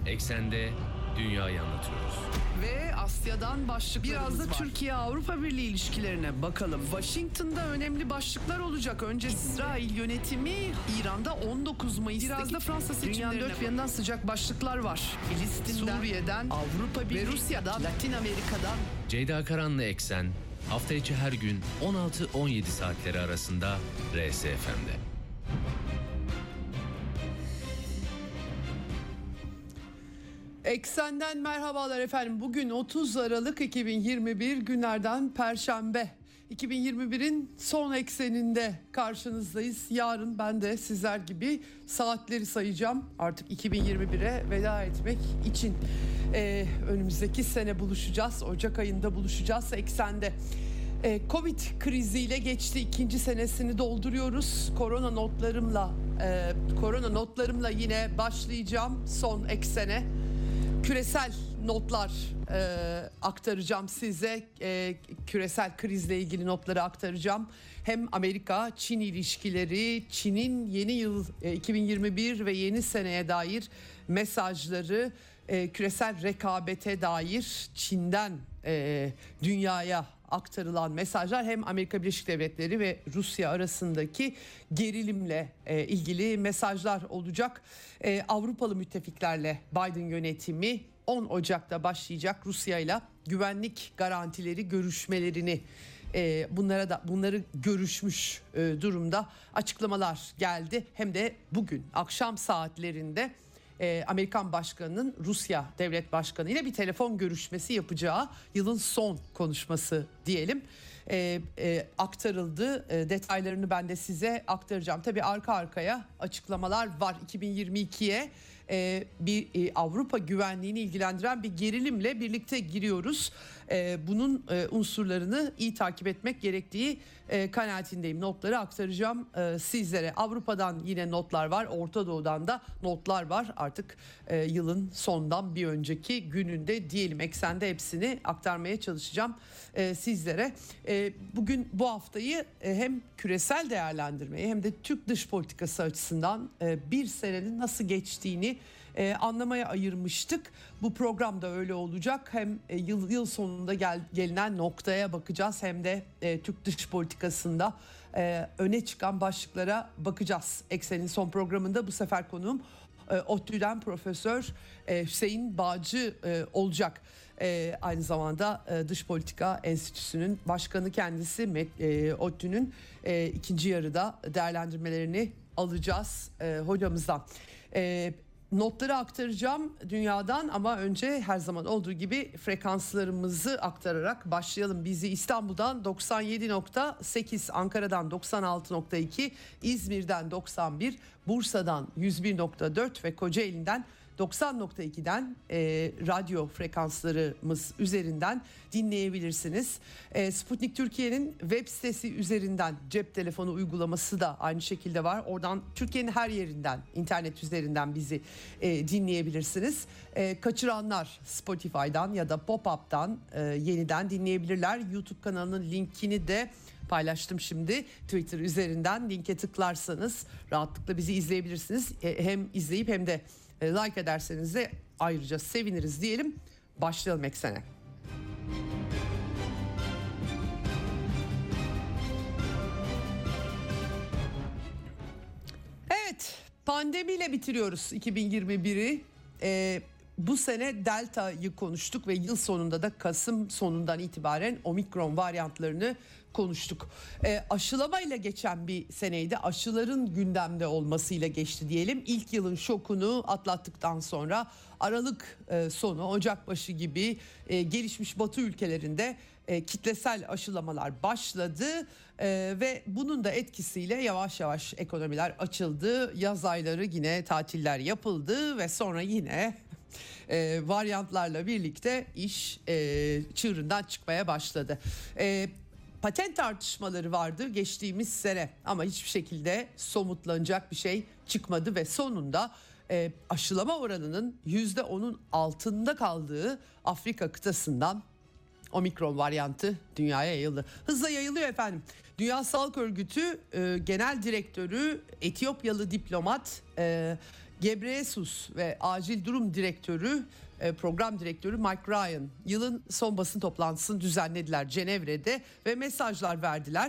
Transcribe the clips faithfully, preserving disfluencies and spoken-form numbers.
Eksende dünyayı anlatıyoruz. Ve Asya'dan başlıklarımız Biraz da var. Türkiye-Avrupa Birliği ilişkilerine bakalım. Washington'da önemli başlıklar olacak. Önce İsrail yönetimi İran'da on dokuz Mayıs'taki Biraz da Fransa seçimlerine dünyanın dört bir yanından sıcak başlıklar var. Filistin'den, Suriye'den, Avrupa Birliği ve Rusya'dan, Latin Amerika'dan. Ceyda Karan'la Eksen hafta içi her gün on altı on yedi saatleri arasında R S F M'de. Eksenden merhabalar efendim. Bugün otuz Aralık iki bin yirmi bir günlerden Perşembe. iki bin yirmi birin son ekseninde karşınızdayız. Yarın ben de sizler gibi saatleri sayacağım. Artık iki bin yirmi bire veda etmek için ee, önümüzdeki sene buluşacağız. Ocak ayında buluşacağız eksende. Ee, Covid kriziyle geçti, ikinci senesini dolduruyoruz. Korona notlarımla, e, korona notlarımla yine başlayacağım son eksene. Küresel notlar e, aktaracağım size. E, küresel krizle ilgili notları aktaracağım. Hem Amerika-Çin ilişkileri, Çin'in yeni yıl e, iki bin yirmi bir ve yeni seneye dair mesajları, e, küresel rekabete dair Çin'den e, dünyaya aktarılan mesajlar, hem Amerika Birleşik Devletleri ve Rusya arasındaki gerilimle e, ilgili mesajlar olacak. E, Avrupalı müttefiklerle Biden yönetimi on Ocak'ta başlayacak Rusya ile güvenlik garantileri görüşmelerini, e, bunlara da bunları görüşmüş e, durumda, açıklamalar geldi. Hem de bugün akşam saatlerinde e, Amerikan Başkanı'nın Rusya Devlet Başkanı ile bir telefon görüşmesi yapacağı, yılın son konuşması diyelim, e, e, aktarıldı. E, detaylarını ben de size aktaracağım. Tabii arka arkaya açıklamalar var. iki bin yirmi ikiye e, bir e, Avrupa güvenliğini ilgilendiren bir gerilimle birlikte giriyoruz. E, bunun e, unsurlarını iyi takip etmek gerektiği e, kanaatindeyim. Notları aktaracağım e, sizlere. Avrupa'dan yine notlar var. Orta Doğu'dan da notlar var. Artık e, yılın sondan bir önceki gününde diyelim. Eksende hepsini aktarmaya çalışacağım e, sizlere. E, bugün bu haftayı e, hem küresel değerlendirmeye hem de Türk dış politikası açısından e, bir senenin nasıl geçtiğini e, anlamaya ayırmıştık. Bu programda öyle olacak. Hem e, yıl yıl sonunda gel, gelinen noktaya bakacağız, hem de e, Türk dış politikasında e, öne çıkan başlıklara bakacağız. Eksen'in son programında bu sefer konuğum e, ODTÜ'den Profesör e, Hüseyin Bağcı e, olacak. E, aynı zamanda e, Dış Politika Enstitüsü'nün başkanı kendisi. E, ODTÜ'nün e, ikinci yarıda değerlendirmelerini alacağız e, hocamızdan. E, Notları aktaracağım dünyadan, ama önce her zaman olduğu gibi frekanslarımızı aktararak başlayalım. Bizi İstanbul'dan doksan yedi nokta sekiz, Ankara'dan doksan altı nokta iki, İzmir'den doksan bir, Bursa'dan yüz bir nokta dört ve Kocaeli'nden doksan nokta iki'den e, radyo frekanslarımız üzerinden dinleyebilirsiniz. E, Sputnik Türkiye'nin web sitesi üzerinden cep telefonu uygulaması da aynı şekilde var. Oradan Türkiye'nin her yerinden, internet üzerinden bizi e, dinleyebilirsiniz. E, kaçıranlar Spotify'dan ya da Pop-Up'tan e, yeniden dinleyebilirler. YouTube kanalının linkini de paylaştım şimdi Twitter üzerinden. Linke tıklarsanız rahatlıkla bizi izleyebilirsiniz. E, hem izleyip hem de like ederseniz de ayrıca seviniriz diyelim. Başlayalım eksene. Evet, pandemiyle bitiriyoruz iki bin yirmi biri. Ee, bu sene Delta'yı konuştuk ve yıl sonunda da Kasım sonundan itibaren Omikron varyantlarını konuştuk. E, aşılamayla geçen bir seneydi. Aşıların gündemde olmasıyla geçti diyelim. İlk yılın şokunu atlattıktan sonra Aralık e, sonu, Ocak başı gibi e, gelişmiş Batı ülkelerinde e, kitlesel aşılamalar başladı e, ve bunun da etkisiyle yavaş yavaş ekonomiler açıldı. Yaz ayları yine tatiller yapıldı ve sonra yine e, varyantlarla birlikte iş e, çığırından çıkmaya başladı. E, Patent tartışmaları vardı geçtiğimiz sene, ama hiçbir şekilde somutlanacak bir şey çıkmadı ve sonunda e, aşılama oranının yüzde onun altında kaldığı Afrika kıtasından Omikron varyantı dünyaya yayıldı. Hızla yayılıyor efendim. Dünya Sağlık Örgütü e, Genel Direktörü Etiyopyalı diplomat e, Gebreyesus ve acil durum direktörü, e, program direktörü Mike Ryan yılın son basın toplantısını düzenlediler Cenevre'de ve mesajlar verdiler.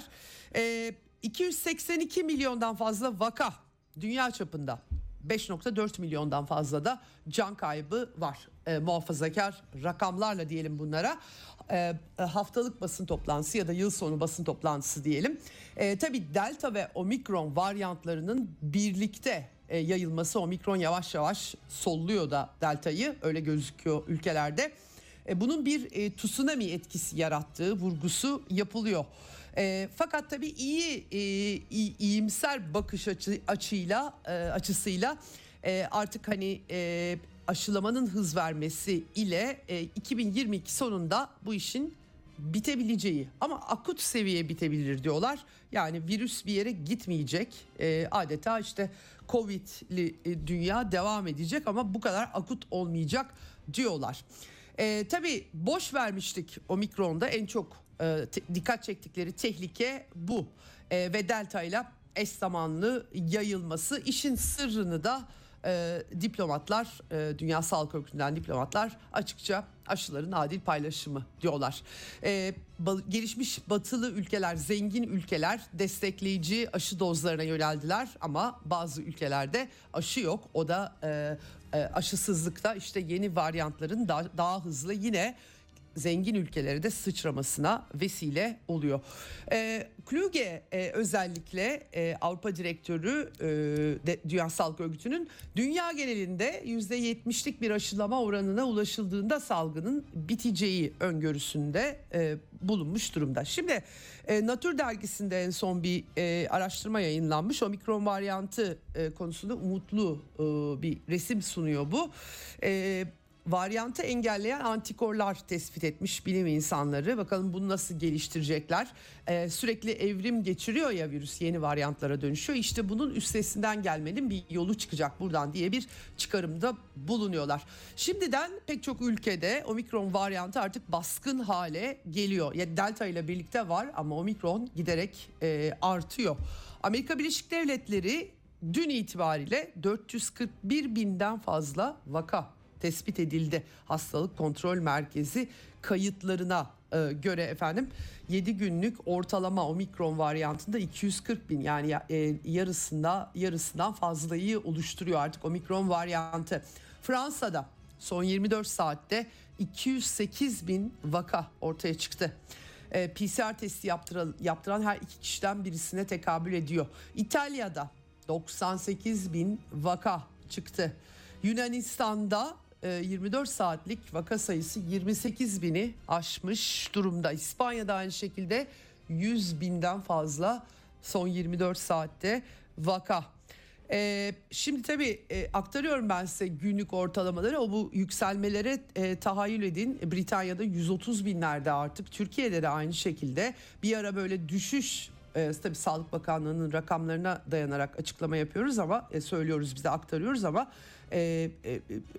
E, iki yüz seksen iki milyondan fazla vaka dünya çapında, beş virgül dört milyondan fazla da can kaybı var. E, muhafazakar rakamlarla diyelim bunlara. E, haftalık basın toplantısı ya da yıl sonu basın toplantısı diyelim. E, tabii Delta ve Omikron varyantlarının birlikte e, yayılması, Omikron yavaş yavaş solluyor da Delta'yı, öyle gözüküyor ülkelerde. E, bunun bir e, tsunami etkisi yarattığı vurgusu yapılıyor. E, fakat tabii iyi, e, iyi iyimser bakış açı, açıyla e, açısıyla e, artık hani e, aşılamanın hız vermesi ile e, iki bin yirmi iki sonunda bu işin bitebileceği, ama akut seviye bitebilir diyorlar. Yani virüs bir yere gitmeyecek. E, adeta işte Covid'li e, dünya devam edecek ama bu kadar akut olmayacak diyorlar. E, tabii boş vermiştik Omikron'da, en çok e, te, dikkat çektikleri tehlike bu. E, ve Delta ile eş zamanlı yayılması. İşin sırrını da e, diplomatlar, e, Dünya Sağlık Örgütü'nden diplomatlar açıkça aşıların adil paylaşımı diyorlar. E, ba, gelişmiş batılı ülkeler, zengin ülkeler destekleyici aşı dozlarına yöneldiler ama bazı ülkelerde aşı yok. O da e, e, aşısızlıkta işte yeni varyantların da, daha hızlı yine zengin ülkelere de sıçramasına vesile oluyor. E, Kluge e, özellikle e, Avrupa Direktörü e, de, Dünya Sağlık Örgütü'nün dünya genelinde yüzde yetmişlik bir aşılama oranına ulaşıldığında salgının biteceği öngörüsünde e, bulunmuş durumda. Şimdi e, Nature dergisinde en son bir e, araştırma yayınlanmış. Omikron varyantı e, konusunda umutlu e, bir resim sunuyor bu. E, Varyantı engelleyen antikorlar tespit etmiş bilim insanları. Bakalım bunu nasıl geliştirecekler. Ee, sürekli evrim geçiriyor ya virüs, yeni varyantlara dönüşüyor. İşte bunun üstesinden gelmenin bir yolu çıkacak buradan diye bir çıkarımda bulunuyorlar. Şimdiden pek çok ülkede Omikron varyantı artık baskın hale geliyor. Ya Delta ile birlikte var ama Omikron giderek e, artıyor. Amerika Birleşik Devletleri dün itibariyle dört yüz kırk bir binden fazla vaka tespit edildi. Hastalık Kontrol Merkezi kayıtlarına e, göre efendim yedi günlük ortalama Omikron varyantında iki yüz kırk bin, yani e, yarısında yarısından fazlayı oluşturuyor artık Omikron varyantı. Fransa'da son yirmi dört saatte iki yüz sekiz bin vaka ortaya çıktı. E, P C R testi yaptıran, yaptıran her iki kişiden birisine tekabül ediyor. İtalya'da doksan sekiz bin vaka çıktı. Yunanistan'da yirmi dört saatlik vaka sayısı yirmi sekiz bini aşmış durumda. İspanya'da aynı şekilde yüz binden fazla son yirmi dört saatte vaka. Ee, şimdi tabii e, aktarıyorum ben size günlük ortalamaları. O bu yükselmelere e, tahayyül edin. Britanya'da yüz otuz binlerde artık. Türkiye'de de aynı şekilde bir ara böyle düşüş. E, tabii Sağlık Bakanlığı'nın rakamlarına dayanarak açıklama yapıyoruz ama e, söylüyoruz, bize aktarıyoruz ama e, e,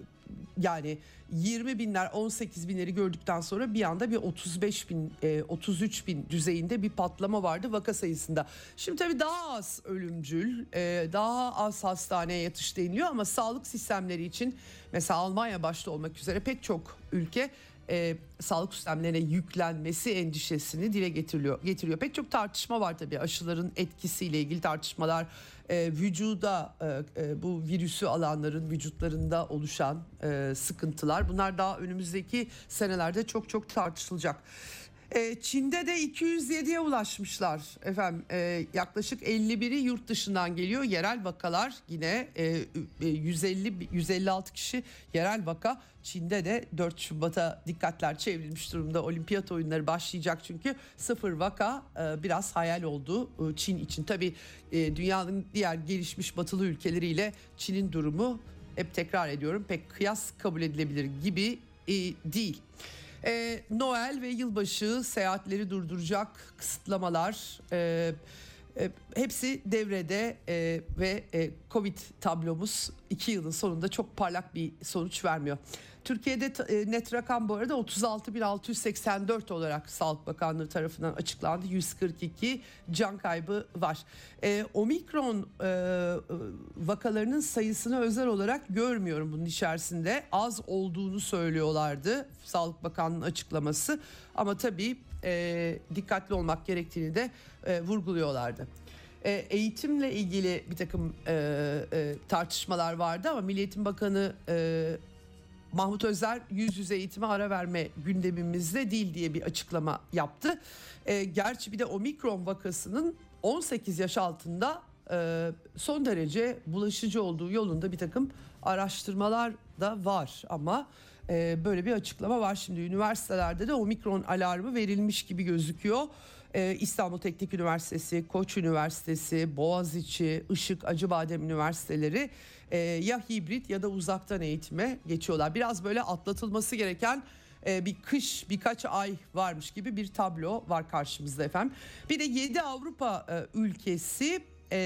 yani yirmi binler, on sekiz binleri gördükten sonra bir anda bir otuz beş bin, otuz üç bin düzeyinde bir patlama vardı vaka sayısında. Şimdi tabii daha az ölümcül, daha az hastaneye yatış deniliyor ama sağlık sistemleri için mesela Almanya başta olmak üzere pek çok ülke E, sağlık sistemlerine yüklenmesi endişesini dile getiriyor. getiriyor. Pek çok tartışma var tabii, aşıların etkisiyle ilgili tartışmalar, e, vücuda e, e, bu virüsü alanların vücutlarında oluşan e, sıkıntılar, bunlar daha önümüzdeki senelerde çok çok tartışılacak. E, Çin'de de iki yüz yediye ulaşmışlar efendim, e, yaklaşık elli biri yurt dışından geliyor. Yerel vakalar yine e, yüz elli yüz elli altı kişi yerel vaka. Çin'de de dört Şubat'a dikkatler çevrilmiş durumda. Olimpiyat oyunları başlayacak çünkü sıfır vaka e, biraz hayal oldu e, Çin için. Tabii e, dünyanın diğer gelişmiş batılı ülkeleriyle Çin'in durumu, hep tekrar ediyorum, pek kıyas kabul edilebilir gibi e, değil. Ee, Noel ve yılbaşı seyahatleri durduracak kısıtlamalar, e, E, hepsi devrede e, ve e, Covid tablomuz iki yılın sonunda çok parlak bir sonuç vermiyor. Türkiye'de e, net rakam bu arada otuz altı bin altı yüz seksen dört olarak Sağlık Bakanlığı tarafından açıklandı. yüz kırk iki can kaybı var. E, Omikron e, vakalarının sayısını özel olarak görmüyorum bunun içerisinde. Az olduğunu söylüyorlardı Sağlık Bakanlığı'nın açıklaması. Ama tabii e, dikkatli olmak gerektiğini de e, vurguluyorlardı. E, eğitimle ilgili bir takım e, e, tartışmalar vardı ama Milli Eğitim Bakanı e, Mahmut Özer yüz yüze eğitime ara verme gündemimizde değil diye bir açıklama yaptı. E, gerçi bir de omikron vakasının on sekiz yaş altında e, son derece bulaşıcı olduğu yolunda bir takım araştırmalar da var. Ama e, böyle bir açıklama var. Şimdi üniversitelerde de omikron alarmı verilmiş gibi gözüküyor. Ee, İstanbul Teknik Üniversitesi, Koç Üniversitesi, Boğaziçi, Işık, Acıbadem Üniversiteleri e, ya hibrit ya da uzaktan eğitime geçiyorlar. Biraz böyle atlatılması gereken e, bir kış, birkaç ay varmış gibi bir tablo var karşımızda efendim. Bir de yedi Avrupa e, ülkesi,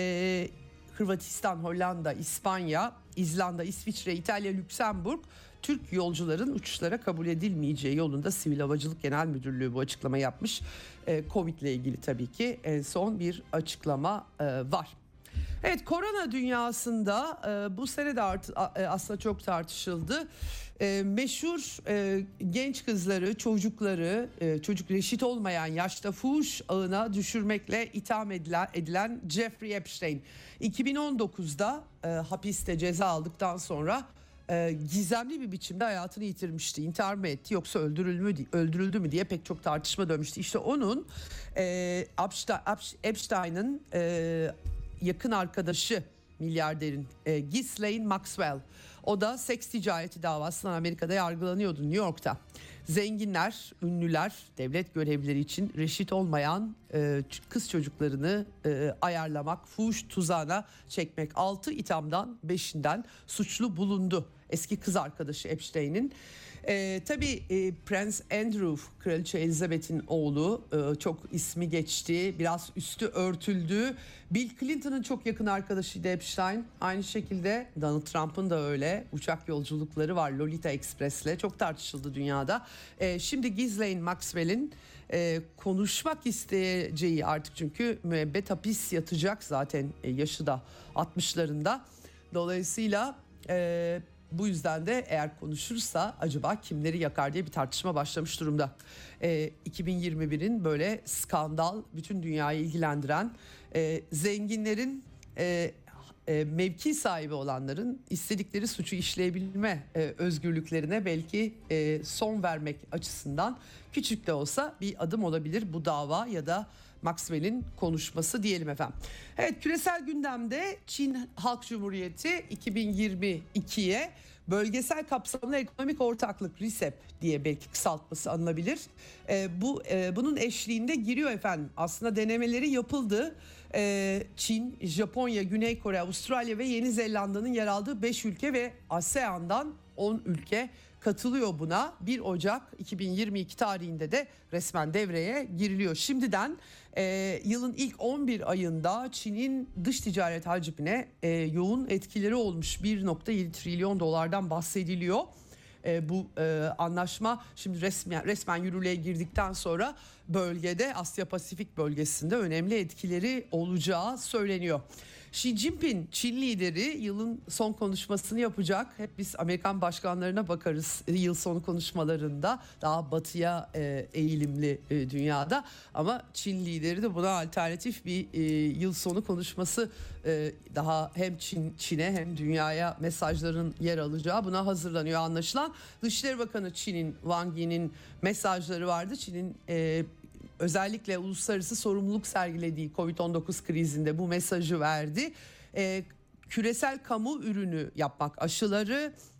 e, Hırvatistan, Hollanda, İspanya, İzlanda, İsviçre, İtalya, Lüksemburg, Türk yolcuların uçuşlara kabul edilmeyeceği yolunda Sivil Havacılık Genel Müdürlüğü bu açıklama yapmış. Ee, Covid ile ilgili tabii ki en son bir açıklama e, var. Evet, korona dünyasında e, bu sene de art, e, aslında çok tartışıldı. E, meşhur e, genç kızları, çocukları, e, çocuk reşit olmayan yaşta fuhuş ağına düşürmekle itham edilen, edilen Jeffrey Epstein iki bin on dokuzda e, hapiste ceza aldıktan sonra e, gizemli bir biçimde hayatını yitirmişti. İntihar mı etti yoksa öldürüldü mü, öldürüldü mü diye pek çok tartışma dönmüştü. İşte onun e, Epstein'ın e, yakın arkadaşı milyarderin e, Ghislaine Maxwell. O da seks ticareti davasından Amerika'da yargılanıyordu, New York'ta. Zenginler, ünlüler, devlet görevlileri için reşit olmayan e, kız çocuklarını e, ayarlamak, fuhuş tuzağına çekmek. altı ithamdan beşinden suçlu bulundu eski kız arkadaşı Epstein'in. Ee, tabii e, Prens Andrew, Kraliçe Elizabeth'in oğlu, e, çok ismi geçti, biraz üstü örtüldü. Bill Clinton'ın çok yakın arkadaşıydı Epstein. Aynı şekilde Donald Trump'ın da öyle uçak yolculukları var Lolita Express'le, çok tartışıldı dünyada. E, şimdi Ghislaine Maxwell'in e, konuşmak isteyeceği, artık çünkü müebbet hapis yatacak zaten, e, yaşı da altmışlarında. Dolayısıyla E, bu yüzden de eğer konuşursa acaba kimleri yakar diye bir tartışma başlamış durumda. E, iki bin yirmi birin böyle skandal, bütün dünyayı ilgilendiren, e, zenginlerin, e, e, mevki sahibi olanların istedikleri suçu işleyebilme e, özgürlüklerine belki e, son vermek açısından küçük de olsa bir adım olabilir bu dava ya da Maxwell'in konuşması diyelim efendim. Evet, küresel gündemde Çin Halk Cumhuriyeti iki bin yirmi ikiye bölgesel kapsamlı ekonomik ortaklık, R C E P diye belki kısaltması anılabilir. E, bu e, bunun eşliğinde giriyor efendim. Aslında denemeleri yapıldı. E, Çin, Japonya, Güney Kore, Avustralya ve Yeni Zelanda'nın yer aldığı beş ülke ve ASEAN'dan on ülke katılıyor buna. bir Ocak iki bin yirmi iki tarihinde de resmen devreye giriliyor. Şimdiden e, yılın ilk on bir ayında Çin'in dış ticaret hacmine e, yoğun etkileri olmuş. bir virgül yedi trilyon dolardan bahsediliyor. E, bu e, anlaşma şimdi resmen, resmen yürürlüğe girdikten sonra bölgede, Asya Pasifik bölgesinde önemli etkileri olacağı söyleniyor. Xi Jinping, Çin lideri, yılın son konuşmasını yapacak. Hep biz Amerikan başkanlarına bakarız yıl sonu konuşmalarında, daha batıya e, eğilimli e, dünyada. Ama Çin lideri de buna alternatif bir e, yıl sonu konuşması, e, daha hem Çin, Çin'e hem dünyaya mesajların yer alacağı, buna hazırlanıyor anlaşılan. Dışişleri Bakanı Çin'in, Wang Yi'nin mesajları vardı. Çin'in e, özellikle uluslararası sorumluluk sergilediği kovid on dokuz krizinde bu mesajı verdi. Ee, küresel kamu ürünü yapmak, aşıları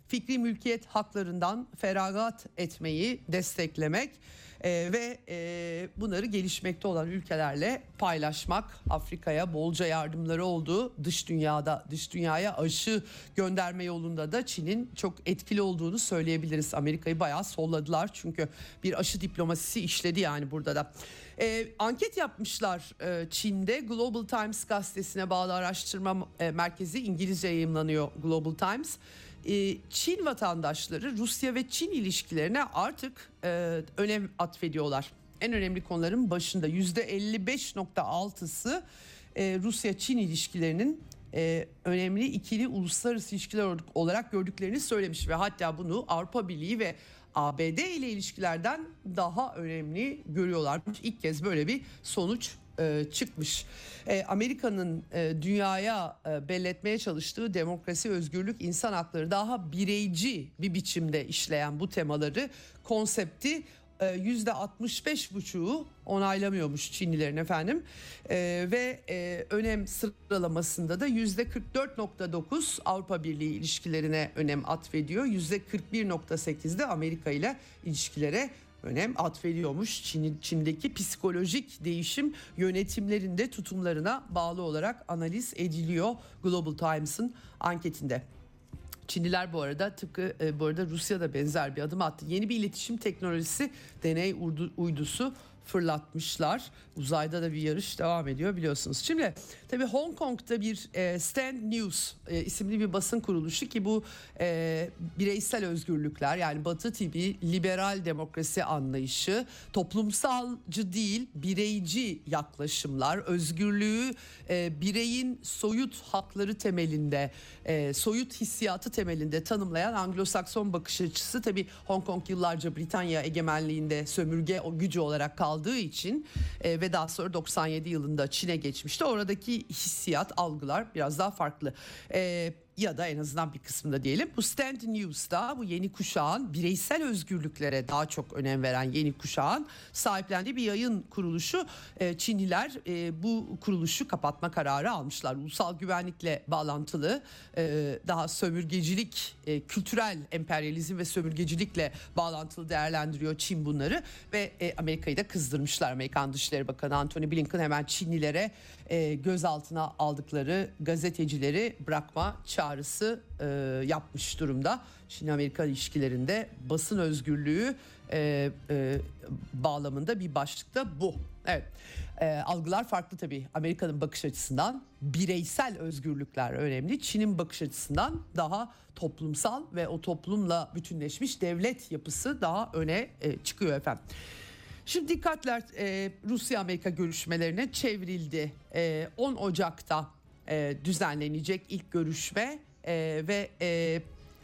fikri mülkiyet haklarından feragat etmeyi desteklemek e, ve e, bunları gelişmekte olan ülkelerle paylaşmak. Afrika'ya bolca yardımları oldu. Dış dünyada, dış dünyaya aşı gönderme yolunda da Çin'in çok etkili olduğunu söyleyebiliriz. Amerika'yı bayağı solladılar çünkü bir aşı diplomasisi işledi yani burada da. E, anket yapmışlar e, Çin'de. Global Times gazetesine bağlı araştırma e, merkezi, İngilizce yayımlanıyor Global Times. E, Çin vatandaşları Rusya ve Çin ilişkilerine artık e, önem atfediyorlar. En önemli konuların başında yüzde elli beş nokta altısı e, Rusya-Çin ilişkilerinin e, önemli ikili uluslararası ilişkiler olarak gördüklerini söylemiş ve hatta bunu Avrupa Birliği ve A B D ile ilişkilerden daha önemli görüyorlarmış. İlk kez böyle bir sonuç e, çıkmış. E, Amerika'nın e, dünyaya e, belletmeye çalıştığı demokrasi, özgürlük, insan hakları daha bireyci bir biçimde işleyen bu temaları, konsepti yüzde altmış beş buçuğu onaylamıyormuş Çinlilerin efendim ee, ve e, önem sıralamasında da yüzde kırk dört nokta dokuz Avrupa Birliği ilişkilerine önem atfediyor. yüzde kırk bir nokta sekiz de Amerika ile ilişkilere önem atfediyormuş. Çin, Çin'deki psikolojik değişim yönetimlerinde tutumlarına bağlı olarak analiz ediliyor Global Times'ın anketinde. Çinliler bu arada tıpkı e, bu arada Rusya'da benzer bir adım attı. Yeni bir iletişim teknolojisi, deney uydu, uydusu fırlatmışlar. Uzayda da bir yarış devam ediyor biliyorsunuz. Şimdi tabii Hong Kong'da bir e, Stand News e, isimli bir basın kuruluşu ki bu e, bireysel özgürlükler, yani Batı tipi liberal demokrasi anlayışı, toplumsalcı değil bireyci yaklaşımlar, özgürlüğü e, bireyin soyut hakları temelinde, e, soyut hissiyatı temelinde tanımlayan Anglo-Sakson bakış açısı. Tabii Hong Kong yıllarca Britanya egemenliğinde sömürge gücü olarak kaldığı için e, ve daha sonra doksan yedi yılında Çin'e geçmişti. Oradaki hissiyat, algılar biraz daha farklı. E, ya da en azından bir kısmında diyelim. Bu Stand News'da bu yeni kuşağın, bireysel özgürlüklere daha çok önem veren yeni kuşağın sahiplendiği bir yayın kuruluşu. E, Çinliler e, bu kuruluşu kapatma kararı almışlar. Ulusal güvenlikle bağlantılı, e, daha sömürgecilik, e, kültürel emperyalizm ve sömürgecilikle bağlantılı değerlendiriyor Çin bunları ve e, Amerika'yı da kızdırmışlar. Amerikan Dışişleri Bakanı Antony Blinken hemen Çinlilere e, gözaltına aldıkları gazetecileri bırakma çağrısı e, yapmış durumda. Çin-Amerika ilişkilerinde basın özgürlüğü e, e, bağlamında bir başlıkta bu. Evet, e, algılar farklı tabii. Amerika'nın bakış açısından bireysel özgürlükler önemli. Çin'in bakış açısından daha toplumsal ve o toplumla bütünleşmiş devlet yapısı daha öne e, çıkıyor efendim. Şimdi dikkatler e, Rusya-Amerika görüşmelerine çevrildi. E, on Ocak'ta e, düzenlenecek ilk görüşme e, ve e,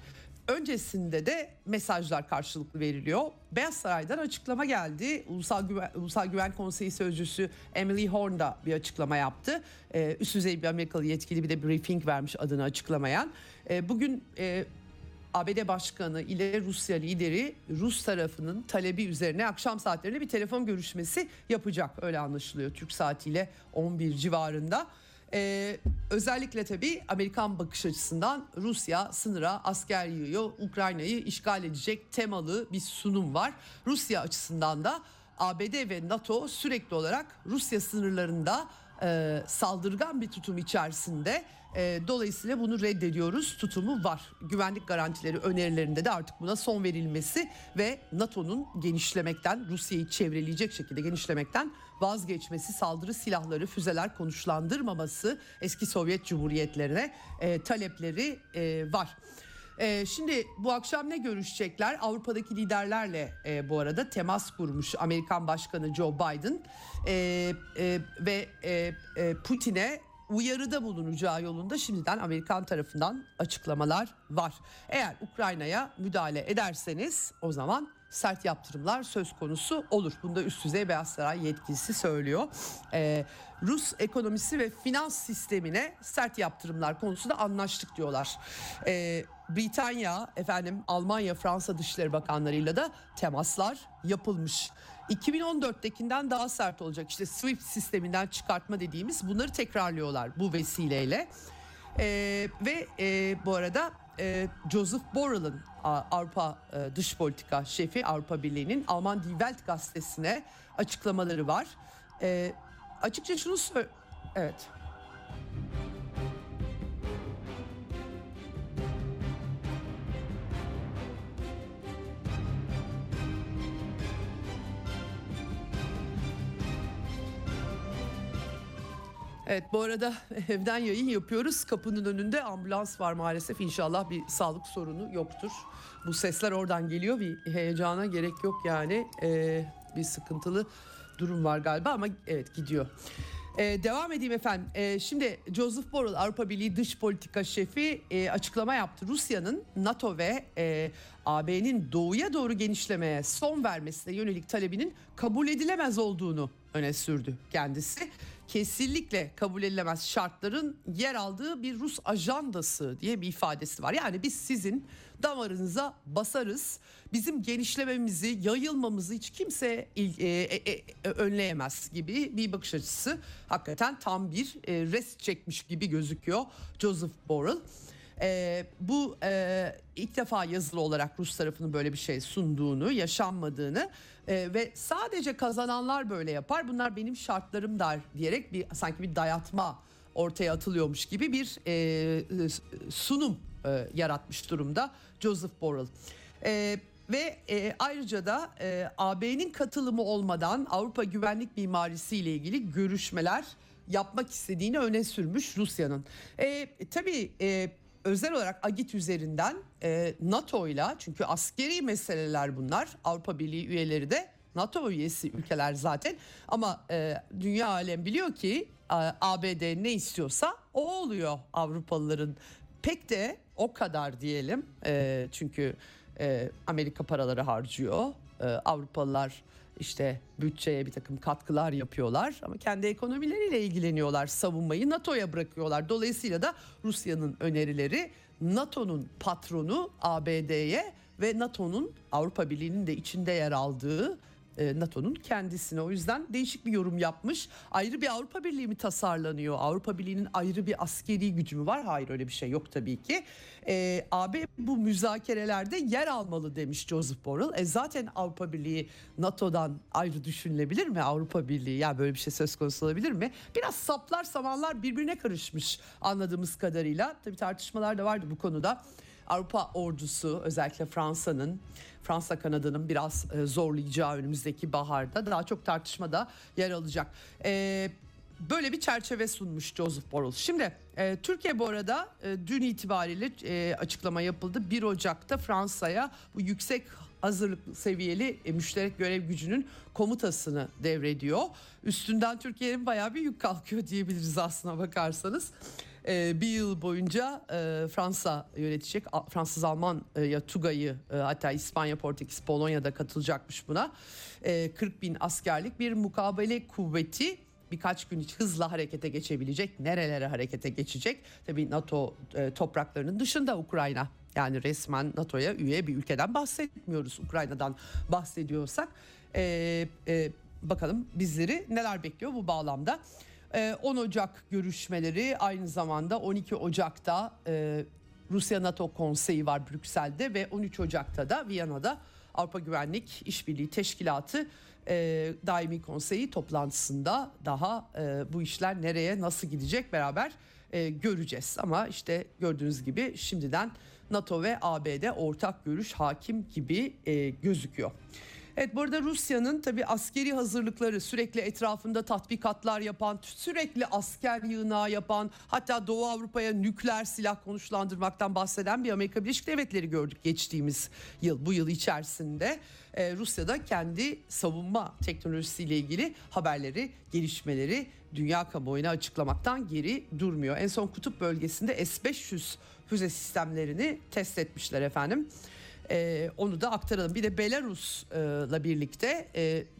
öncesinde de mesajlar karşılıklı veriliyor. Beyaz Saray'dan açıklama geldi. Ulusal Güven, Ulusal Güvenlik Konseyi Sözcüsü Emily Horn da bir açıklama yaptı. E, üst düzey bir Amerikalı yetkili bir de briefing vermiş adını açıklamayan. E, bugün E, A B D Başkanı ile Rusya lideri Rus tarafının talebi üzerine akşam saatlerinde bir telefon görüşmesi yapacak. Öyle anlaşılıyor, Türk saatiyle on bir civarında. Ee, özellikle tabii Amerikan bakış açısından Rusya sınıra asker yığıyor, Ukrayna'yı işgal edecek temalı bir sunum var. Rusya açısından da A B D ve NATO sürekli olarak Rusya sınırlarında e, saldırgan bir tutum içerisinde. E, dolayısıyla bunu reddediyoruz tutumu var. Güvenlik garantileri önerilerinde de artık buna son verilmesi ve NATO'nun genişlemekten, Rusya'yı çevreleyecek şekilde genişlemekten vazgeçmesi, saldırı silahları, füzeler konuşlandırmaması eski Sovyet Cumhuriyetlerine e, talepleri e, var. E, şimdi bu akşam ne görüşecekler? Avrupa'daki liderlerle e, bu arada temas kurmuş Amerikan Başkanı Joe Biden e, e, ve e, e, Putin'e uyarıda bulunacağı yolunda şimdiden Amerikan tarafından açıklamalar var. Eğer Ukrayna'ya müdahale ederseniz o zaman sert yaptırımlar söz konusu olur. Bunda üst düzey Beyaz Saray yetkilisi söylüyor. Ee, Rus ekonomisi ve finans sistemine sert yaptırımlar konusunda anlaştık diyorlar. Ee, Britanya, efendim Almanya, Fransa Dışişleri Bakanlarıyla da temaslar yapılmış. iki bin on dörttekinden daha sert olacak. İşte SWIFT sisteminden çıkartma dediğimiz bunları tekrarlıyorlar bu vesileyle. Ee, ve e, bu arada e, Joseph Borrell'ın Avrupa e, Dış Politika Şefi, Avrupa Birliği'nin Alman Die Welt gazetesine açıklamaları var. E, açıkça şunu söyle... Evet. Evet, bu arada evden yayın yapıyoruz. Kapının önünde ambulans var maalesef. İnşallah bir sağlık sorunu yoktur. Bu sesler oradan geliyor. Bir heyecana gerek yok yani. Ee, bir sıkıntılı durum var galiba ama evet gidiyor. Ee, devam edeyim efendim. Ee, şimdi Joseph Borrell, Avrupa Birliği Dış Politika Şefi e, açıklama yaptı. Rusya'nın NATO ve e, A B'nin doğuya doğru genişlemeye son vermesine yönelik talebinin kabul edilemez olduğunu öne sürdü kendisi. Kesinlikle kabul edilemez şartların yer aldığı bir Rus ajandası diye bir ifadesi var. Yani biz sizin damarınıza basarız. Bizim genişlememizi, yayılmamızı hiç kimse e, e, e, önleyemez gibi bir bakış açısı. Hakikaten tam bir e, rest çekmiş gibi gözüküyor Joseph Borrell. E, bu e, ilk defa yazılı olarak Rus tarafının böyle bir şey sunduğunu, yaşanmadığını e, ve sadece kazananlar böyle yapar, bunlar benim şartlarım der diyerek bir sanki bir dayatma ortaya atılıyormuş gibi bir e, sunum e, yaratmış durumda Joseph Borrell. E, ve e, ayrıca da e, A B'nin katılımı olmadan Avrupa güvenlik mimarisi ile ilgili görüşmeler yapmak istediğini öne sürmüş Rusya'nın. E, tabii e, özel olarak Agit üzerinden e, NATO ile, çünkü askeri meseleler bunlar, Avrupa Birliği üyeleri de NATO üyesi ülkeler zaten, ama e, dünya alem biliyor ki A B D ne istiyorsa o oluyor Avrupalıların. Pek de o kadar diyelim e, çünkü e, Amerika paraları harcıyor, e, Avrupalılar işte bütçeye bir takım katkılar yapıyorlar ama kendi ekonomileriyle ilgileniyorlar, savunmayı NATO'ya bırakıyorlar. Dolayısıyla da Rusya'nın önerileri NATO'nun patronu A B D'ye ve NATO'nun, Avrupa Birliği'nin de içinde yer aldığı NATO'nun kendisine. O yüzden değişik bir yorum yapmış. Ayrı bir Avrupa Birliği mi tasarlanıyor? Avrupa Birliği'nin ayrı bir askeri gücü mü var? Hayır, öyle bir şey yok tabii ki. Ee, A B bu müzakerelerde yer almalı demiş Joseph Borrell. E zaten Avrupa Birliği NATO'dan ayrı düşünülebilir mi? Avrupa Birliği, ya böyle bir şey söz konusu olabilir mi? Biraz saplar samanlar birbirine karışmış anladığımız kadarıyla. Tabii tartışmalar da vardı bu konuda. Avrupa ordusu, özellikle Fransa'nın, Fransa kanadının biraz zorlayacağı önümüzdeki baharda daha çok tartışmada yer alacak. Ee, böyle bir çerçeve sunmuş Joseph Borrell. Şimdi e, Türkiye bu arada e, dün itibariyle e, açıklama yapıldı. bir Ocak'ta Fransa'ya bu yüksek hazırlık seviyeli e, müşterek görev gücünün komutasını devrediyor. Üstünden Türkiye'nin bayağı bir yük kalkıyor diyebiliriz aslına bakarsanız. Bir yıl boyunca e, Fransa yönetecek. Fransız-Alman e, ya TUGA'yı, e, hatta İspanya, Portekiz, Polonya'da katılacakmış buna. E, kırk bin askerlik bir mukabele kuvveti birkaç gün hiç hızla harekete geçebilecek. Nerelere harekete geçecek? Tabii NATO e, topraklarının dışında Ukrayna. Yani resmen NATO'ya üye bir ülkeden bahsetmiyoruz. Ukrayna'dan bahsediyorsak e, e, bakalım bizleri neler bekliyor bu bağlamda. on Ocak görüşmeleri, aynı zamanda on iki Ocak'ta e, Rusya NATO konseyi var Brüksel'de ve on üç Ocak'ta da Viyana'da Avrupa Güvenlik İşbirliği Teşkilatı e, daimi konseyi toplantısında daha e, bu işler nereye nasıl gidecek beraber e, göreceğiz. Ama işte gördüğünüz gibi şimdiden NATO ve A B D ortak görüş hakim gibi e, gözüküyor. Evet, bu arada Rusya'nın tabii askeri hazırlıkları, sürekli etrafında tatbikatlar yapan, sürekli asker yığınağı yapan, hatta Doğu Avrupa'ya nükleer silah konuşlandırmaktan bahseden bir Amerika Birleşik Devletleri gördük geçtiğimiz yıl, bu yıl içerisinde. Ee, Rusya'da kendi savunma teknolojisiyle ilgili haberleri, gelişmeleri dünya kamuoyuna açıklamaktan geri durmuyor. En son Kutup bölgesinde S beş yüz füze sistemlerini test etmişler efendim. Ee, onu da aktaralım. Bir de Belarus'la birlikte e,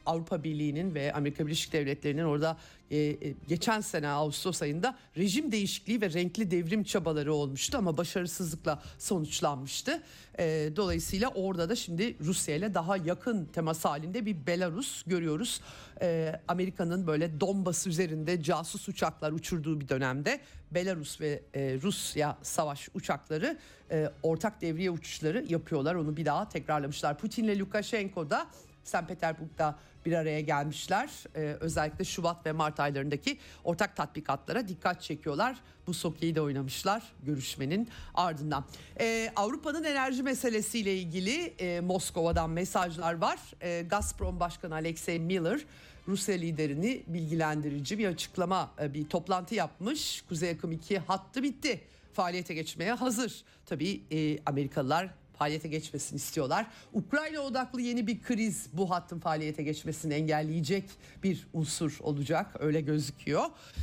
Avrupa Birliği'nin ve Amerika Birleşik Devletleri'nin orada e, e, geçen sene Ağustos ayında rejim değişikliği ve renkli devrim çabaları olmuştu ama başarısızlıkla sonuçlanmıştı. E, dolayısıyla orada da şimdi Rusya ile daha yakın temas halinde bir Belarus görüyoruz. E, Amerika'nın böyle Donbas üzerinde casus uçaklar uçurduğu bir dönemde Belarus ve e, Rusya savaş uçakları e, ortak devriye uçuşları yapıyorlar. Onu bir daha tekrarlamışlar. Putin ile Lukashenko da Sankt Petersburg'da bir araya gelmişler. Ee, özellikle Şubat ve Mart aylarındaki ortak tatbikatlara dikkat çekiyorlar. Bu sokeyi de oynamışlar görüşmenin ardından. Ee, Avrupa'nın enerji meselesiyle ilgili e, Moskova'dan mesajlar var. E, Gazprom Başkanı Alexey Miller Rusya liderini bilgilendirici bir açıklama, e, bir toplantı yapmış. Kuzey Akım iki hattı bitti. Faaliyete geçmeye hazır. Tabii e, Amerikalılar faaliyete geçmesini istiyorlar. Ukrayna odaklı yeni bir kriz bu hattın faaliyete geçmesini engelleyecek bir unsur olacak, öyle gözüküyor.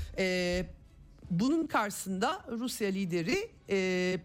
Ee, bunun karşısında Rusya lideri e,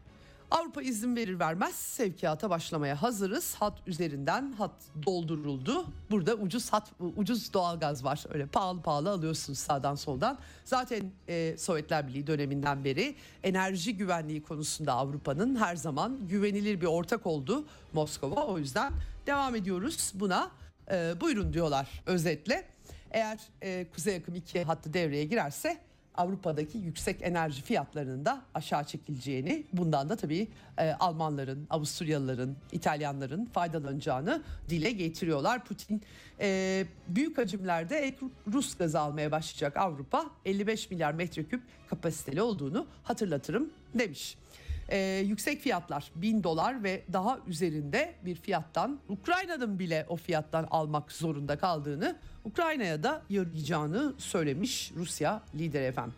Avrupa izin verir vermez sevkiyata başlamaya hazırız. Hat üzerinden hat dolduruldu. Burada ucuz hat, ucuz doğalgaz var. Öyle pahalı pahalı alıyorsunuz sağdan soldan. Zaten e, Sovyetler Birliği döneminden beri enerji güvenliği konusunda Avrupa'nın her zaman güvenilir bir ortak oldu Moskova. O yüzden devam ediyoruz buna. E, buyurun diyorlar özetle. Eğer e, Kuzey Akım iki hattı devreye girerse Avrupa'daki yüksek enerji fiyatlarının da aşağı çekileceğini, bundan da tabii e, Almanların, Avusturyalıların, İtalyanların faydalanacağını dile getiriyorlar. Putin e, büyük hacimlerde ek Rus gazı almaya başlayacak Avrupa elli beş milyar metreküp kapasiteli olduğunu hatırlatırım demiş. Ee, yüksek fiyatlar bin dolar ve daha üzerinde bir fiyattan, Ukrayna'nın bile o fiyattan almak zorunda kaldığını, Ukrayna'ya da yarayacağını söylemiş Rusya lideri efendim.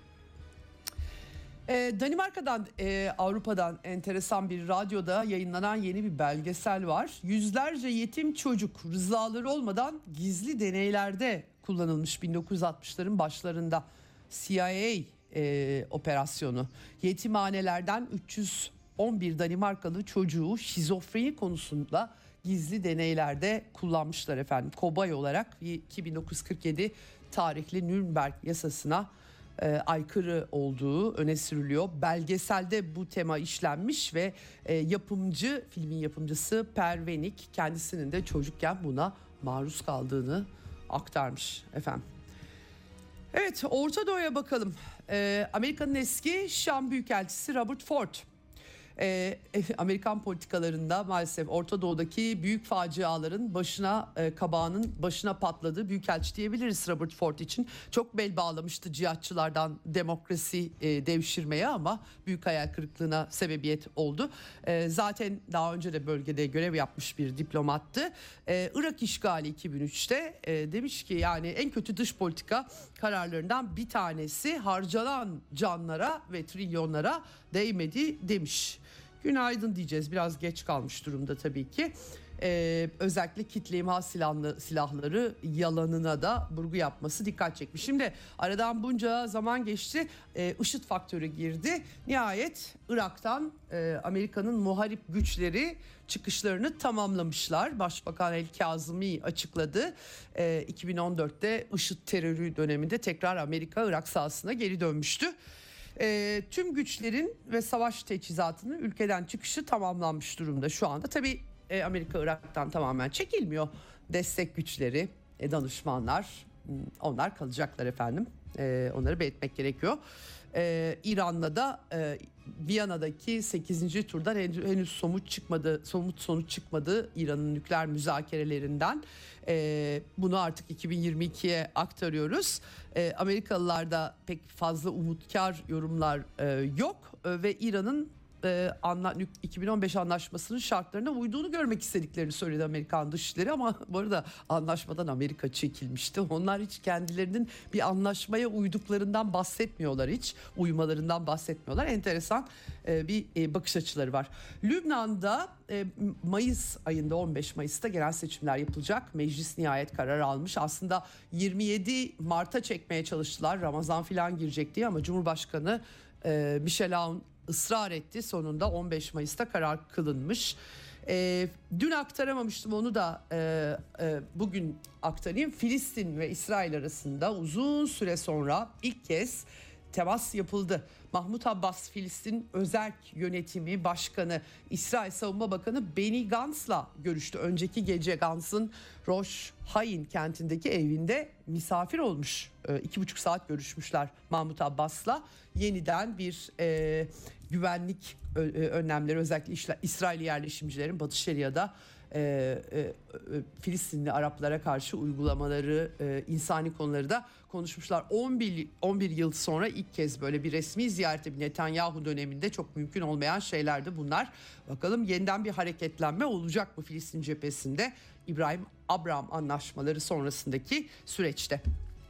Ee, Danimarka'dan e, Avrupa'dan enteresan bir radyoda yayınlanan yeni bir belgesel var. Yüzlerce yetim çocuk rızaları olmadan gizli deneylerde kullanılmış bin dokuz yüz altmışların başlarında. C I A e, operasyonu. Yetimhanelerden üç yüz on bir Danimarkalı çocuğu şizofreni konusunda gizli deneylerde kullanmışlar efendim. Kobay olarak bin dokuz yüz kırk yedi tarihli Nürnberg yasasına e, aykırı olduğu öne sürülüyor. Belgeselde bu tema işlenmiş ve e, yapımcı, filmin yapımcısı Per Venik kendisinin de çocukken buna maruz kaldığını aktarmış efendim. Evet, Orta Doğu'ya bakalım. Ee, Amerika'nın eski Şam Büyükelçisi Robert Ford. Ee, Amerikan politikalarında maalesef Orta Doğu'daki büyük faciaların başına, e, kabağının başına patladığı büyükelçi diyebiliriz Robert Ford için. Çok bel bağlamıştı cihatçılardan demokrasi e, devşirmeye ama büyük hayal kırıklığına sebebiyet oldu. E, zaten daha önce de bölgede görev yapmış bir diplomattı. E, Irak işgali iki bin üçte e, demiş ki yani en kötü dış politika kararlarından bir tanesi harcanan canlara ve trilyonlara değmedi demiş. Günaydın diyeceğiz, biraz geç kalmış durumda tabii ki. Ee, özellikle kitle imha silahlı, silahları yalanına da vurgu yapması dikkat çekmiş. Şimdi aradan bunca zaman geçti, ee, IŞİD faktörü girdi. Nihayet Irak'tan e, Amerika'nın muharip güçleri çıkışlarını tamamlamışlar. Başbakan El Kazimi açıkladı. E, iki bin on dörtte IŞİD terörü döneminde tekrar Amerika Irak sahasına geri dönmüştü. E, tüm güçlerin ve savaş teçhizatının ülkeden çıkışı tamamlanmış durumda şu anda. Tabii e, Amerika Irak'tan tamamen çekilmiyor. Destek güçleri, e, danışmanlar, onlar kalacaklar efendim. E, onları belirtmek gerekiyor. E, İran'la da e, Viyana'daki sekizinci turdan henüz somut çıkmadı, somut sonuç çıkmadı İran'ın nükleer müzakerelerinden. E, bunu artık iki bin yirmi ikiye aktarıyoruz. E, Amerikalılarda pek fazla umutkar yorumlar e, yok e, ve İran'ın e, anla, iki bin on beş anlaşmasının şartlarına uyduğunu görmek istediklerini söyledi Amerikan Dışişleri, ama bu arada anlaşmadan Amerika çekilmişti. Onlar hiç kendilerinin bir anlaşmaya uyduklarından bahsetmiyorlar, hiç uymalarından bahsetmiyorlar. Enteresan e, bir e, bakış açıları var. Lübnan'da e, Mayıs ayında, on beş Mayıs'ta genel seçimler yapılacak. Meclis nihayet karar almış. Aslında yirmi yedi Mart'a çekmeye çalıştılar, Ramazan filan girecek diye, ama Cumhurbaşkanı e, Michel Aoun ısrar etti. Sonunda on beş Mayıs'ta karar kılınmış. E, dün aktaramamıştım, onu da e, e, bugün aktarayım. Filistin ve İsrail arasında uzun süre sonra ilk kez temas yapıldı. Mahmut Abbas, Filistin Özerk Yönetimi Başkanı, İsrail Savunma Bakanı Benny Gantz'la görüştü. Önceki gece Gantz'ın Rosh Hain kentindeki evinde misafir olmuş. E, iki buçuk saat görüşmüşler Mahmut Abbas'la. Yeniden bir e, güvenlik ö- önlemleri, özellikle İsrail yerleşimcilerin Batı Şeria'da e, e, e, Filistinli Araplara karşı uygulamaları, e, insani konuları da konuşmuşlar. on bir, on bir yıl sonra ilk kez böyle bir resmi ziyarete, bir Netanyahu döneminde çok mümkün olmayan şeylerdi bunlar. Bakalım yeniden bir hareketlenme olacak mı Filistin cephesinde İbrahim Abraham anlaşmaları sonrasındaki süreçte.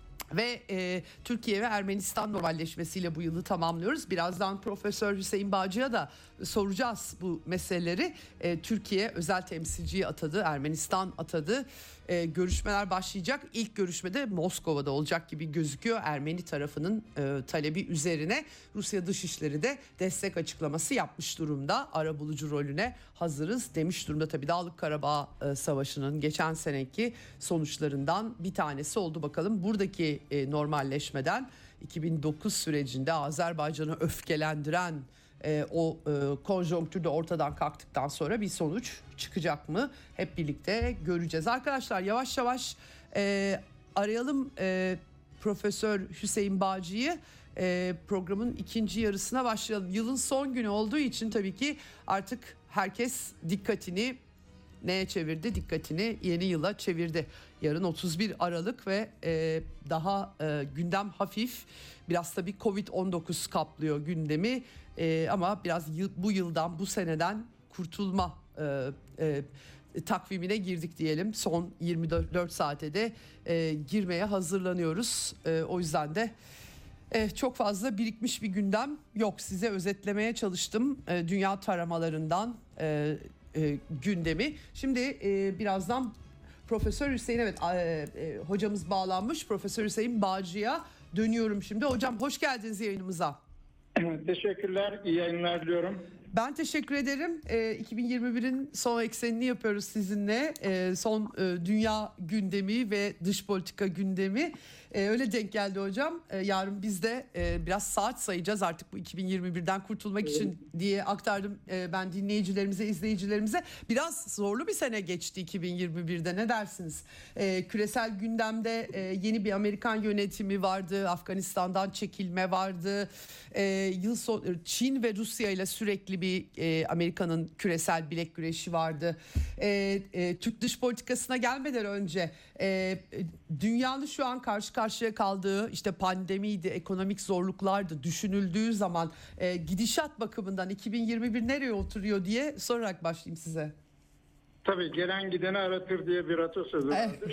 Ve e, Türkiye ve Ermenistan normalleşmesiyle bu yılı tamamlıyoruz. Birazdan Profesör Hüseyin Bağcı'ya da soracağız bu meseleleri. E, Türkiye özel temsilciyi atadı, Ermenistan atadı. E, görüşmeler başlayacak. İlk görüşmede Moskova'da olacak gibi gözüküyor. Ermeni tarafının e, talebi üzerine Rusya Dışişleri de destek açıklaması yapmış durumda. Arabulucu rolüne hazırız demiş durumda. Tabii Dağlık Karabağ e, Savaşı'nın geçen seneki sonuçlarından bir tanesi oldu. Bakalım buradaki e, normalleşmeden iki bin dokuz sürecinde Azerbaycan'ı öfkelendiren e, o e, konjonktürde ortadan kalktıktan sonra bir sonuç çıkacak mı? Hep birlikte göreceğiz. Arkadaşlar yavaş yavaş e, arayalım e, Profesör Hüseyin Bağcı'yı. E, programın ikinci yarısına başlayalım. Yılın son günü olduğu için tabii ki artık herkes dikkatini neye çevirdi? Dikkatini yeni yıla çevirdi. Yarın otuz bir Aralık ve e, daha e, gündem hafif. Biraz tabii kovid on dokuz kaplıyor gündemi. E, ama biraz yıl, bu yıldan, bu seneden kurtulma e, e, takvimine girdik diyelim. Son yirmi dört saate de e, girmeye hazırlanıyoruz. E, o yüzden de e, çok fazla birikmiş bir gündem yok. Size özetlemeye çalıştım e, dünya taramalarından e, e, gündemi. Şimdi e, birazdan Profesör Hüseyin, evet e, e, hocamız bağlanmış. Profesör Hüseyin Bağcı'ya dönüyorum şimdi. Hocam hoş geldiniz yayınımıza. Teşekkürler, iyi yayınlar diliyorum. Ben teşekkür ederim. E, iki bin yirmi birin son eksenini yapıyoruz sizinle. E, son e, dünya gündemi ve dış politika gündemi. E, öyle denk geldi hocam. E, yarın biz de e, biraz saat sayacağız artık bu iki bin yirmi birden kurtulmak evet. için diye aktardım e, ben dinleyicilerimize, izleyicilerimize. Biraz zorlu bir sene geçti iki bin yirmi birde, ne dersiniz? E, küresel gündemde e, yeni bir Amerikan yönetimi vardı. Afganistan'dan çekilme vardı. E, yıl son, Çin ve Rusya ile sürekli bir e, Amerika'nın küresel bilek güreşi vardı. E, e, Türk dış politikasına gelmeden önce e, dünyanın şu an karşı karşıya kaldığı işte pandemiydi, ekonomik zorluklardı düşünüldüğü zaman e, gidişat bakımından iki bin yirmi bir nereye oturuyor diye sorarak başlayayım size. Tabii gelen gideni aratır diye bir atasözü vardır.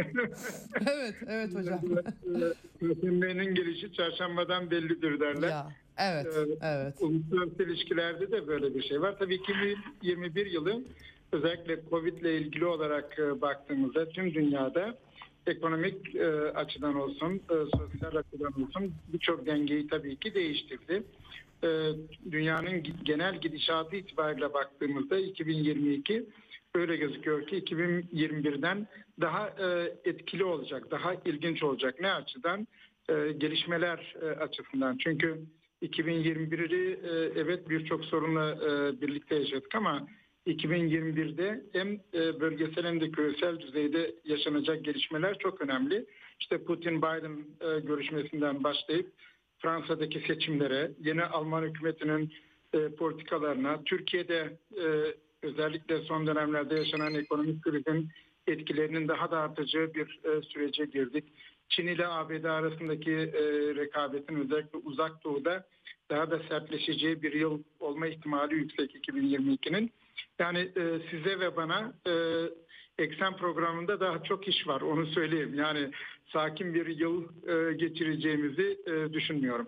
evet, evet hocam. Perşembenin gelişi çarşambadan bellidir derler. Ya, evet, ee, evet. Uluslararası ilişkilerde de böyle bir şey var. Tabii iki bin yirmi bir yılı özellikle Covid ile ilgili olarak baktığımızda tüm dünyada ekonomik e, açıdan olsun, e, sosyal açıdan olsun birçok dengeyi tabii ki değiştirdi. E, dünyanın genel gidişatı itibariyle baktığımızda iki bin yirmi iki öyle gözüküyor ki iki bin yirmi birden daha e, etkili olacak, daha ilginç olacak. Ne açıdan? E, gelişmeler e, açısından. Çünkü iki bin yirmi biri e, evet birçok sorunla e, birlikte yaşadık ama iki bin yirmi birde hem e, bölgesel hem de küresel düzeyde yaşanacak gelişmeler çok önemli. İşte Putin-Biden e, görüşmesinden başlayıp Fransa'daki seçimlere, yeni Alman hükümetinin e, politikalarına, Türkiye'de e, özellikle son dönemlerde yaşanan ekonomik krizin etkilerinin daha da artacağı bir e, sürece girdik. Çin ile A B D arasındaki e, rekabetin özellikle uzak doğuda daha da sertleşeceği bir yıl olma ihtimali yüksek iki bin yirmi ikinin. Yani e, size ve bana e, eksen programında daha çok iş var, onu söyleyeyim. Yani sakin bir yıl e, geçireceğimizi e, düşünmüyorum.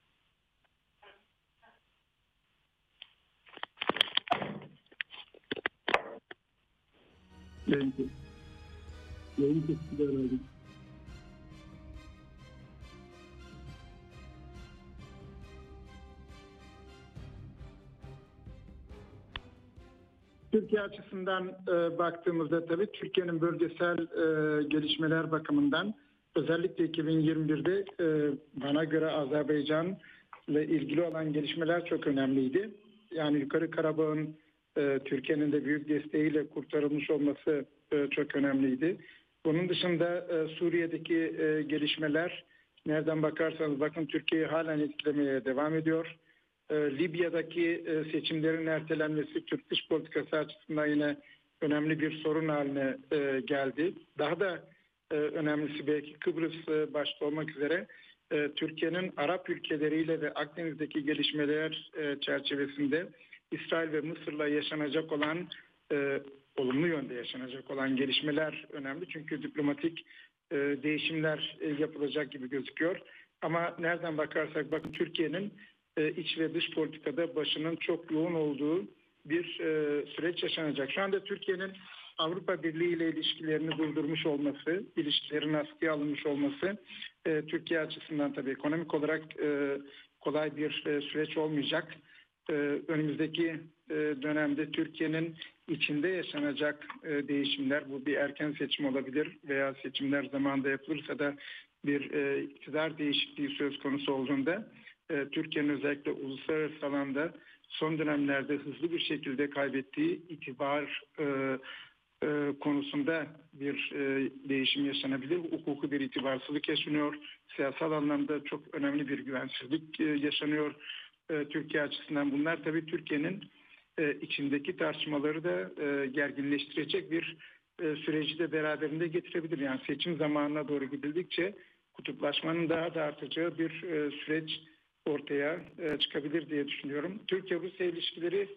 Yayın Yayın kesikleri herhalde. Türkiye Türkiye açısından e, baktığımızda tabii Türkiye'nin bölgesel e, gelişmeler bakımından özellikle iki bin yirmi birde e, bana göre Azerbaycan'la ilgili olan gelişmeler çok önemliydi. Yani Yukarı Karabağ'ın e, Türkiye'nin de büyük desteğiyle kurtarılmış olması e, çok önemliydi. Bunun dışında e, Suriye'deki e, gelişmeler nereden bakarsanız bakın Türkiye'yi halen etkilemeye devam ediyor. E, Libya'daki e, seçimlerin ertelenmesi Türk dış politikası açısından yine önemli bir sorun haline e, geldi. Daha da e, önemlisi belki Kıbrıs e, başta olmak üzere e, Türkiye'nin Arap ülkeleriyle ve Akdeniz'deki gelişmeler e, çerçevesinde İsrail ve Mısır'la yaşanacak olan e, olumlu yönde yaşanacak olan gelişmeler önemli. Çünkü diplomatik e, değişimler e, yapılacak gibi gözüküyor. Ama nereden bakarsak bakın Türkiye'nin e, iç ve dış politikada başının çok yoğun olduğu bir e, süreç yaşanacak. Şu anda Türkiye'nin Avrupa Birliği ile ilişkilerini durdurmuş olması, ilişkilerin askıya alınmış olması e, Türkiye açısından tabii ekonomik olarak e, kolay bir e, süreç olmayacak. E, önümüzdeki e, dönemde Türkiye'nin içinde yaşanacak e, değişimler, bu bir erken seçim olabilir veya seçimler zamanında yapılırsa da bir e, iktidar değişikliği söz konusu olduğunda e, Türkiye'nin özellikle uluslararası alanda son dönemlerde hızlı bir şekilde kaybettiği itibar e, e, konusunda bir e, değişim yaşanabilir. Hukuki bir itibarsızlık yaşanıyor. Siyasal anlamda çok önemli bir güvensizlik e, yaşanıyor e, Türkiye açısından. Bunlar tabii Türkiye'nin e, içindeki tartışmaları da e, gerginleştirecek bir e, süreci de beraberinde getirebilir. Yani seçim zamanına doğru gidildikçe kutuplaşmanın daha da artacağı bir e, süreç ortaya e, çıkabilir diye düşünüyorum. Türkiye-Rusya ilişkileri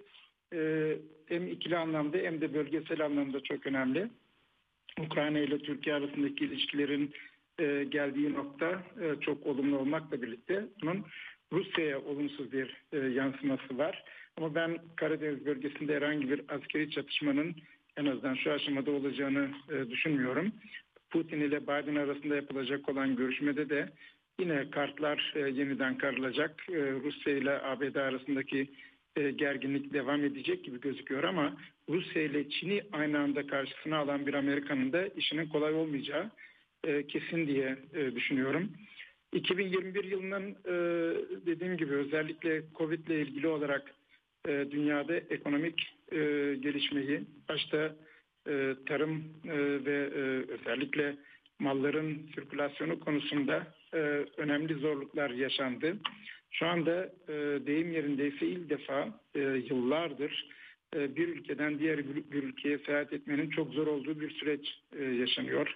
e, hem ikili anlamda hem de bölgesel anlamda çok önemli. Ukrayna ile Türkiye arasındaki ilişkilerin e, geldiği nokta e, çok olumlu olmakla birlikte bunun Rusya'ya olumsuz bir e, yansıması var. Ama ben Karadeniz bölgesinde herhangi bir askeri çatışmanın en azından şu aşamada olacağını e, düşünmüyorum. Putin ile Biden arasında yapılacak olan görüşmede de yine kartlar e, yeniden karılacak. E, Rusya ile A B D arasındaki e, gerginlik devam edecek gibi gözüküyor ama Rusya ile Çin'i aynı anda karşısına alan bir Amerika'nın da işinin kolay olmayacağı e, kesin diye e, düşünüyorum. iki bin yirmi bir yılının e, dediğim gibi özellikle Covid ile ilgili olarak e, dünyada ekonomik e, gelişmeyi başta e, tarım e, ve e, özellikle malların sirkülasyonu konusunda e, önemli zorluklar yaşandı. Şu anda e, deyim yerindeyse ilk defa e, yıllardır e, bir ülkeden diğer bir, bir ülkeye seyahat etmenin çok zor olduğu bir süreç e, yaşanıyor.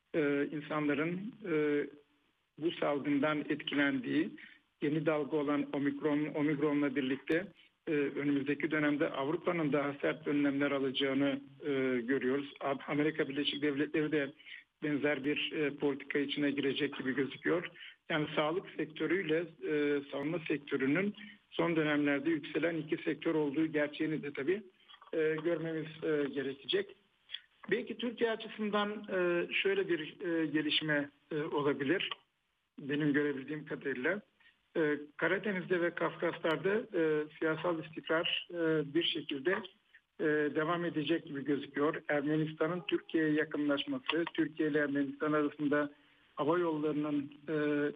E, insanların e, bu salgından etkilendiği yeni dalga olan omikron, omikronla birlikte e, önümüzdeki dönemde Avrupa'nın daha sert önlemler alacağını e, görüyoruz. Amerika Birleşik Devletleri de benzer bir e, politika içine girecek gibi gözüküyor. Yani sağlık sektörüyle e, savunma sektörünün son dönemlerde yükselen iki sektör olduğu gerçeğini de tabii e, görmemiz e, gerekecek. Belki Türkiye açısından e, şöyle bir e, gelişme e, olabilir. Benim görebildiğim kadarıyla. E, Karadeniz'de ve Kafkaslar'da e, siyasal istikrar e, bir şekilde e, devam edecek gibi gözüküyor. Ermenistan'ın Türkiye'ye yakınlaşması, Türkiye ile Ermenistan arasında hava yollarının e,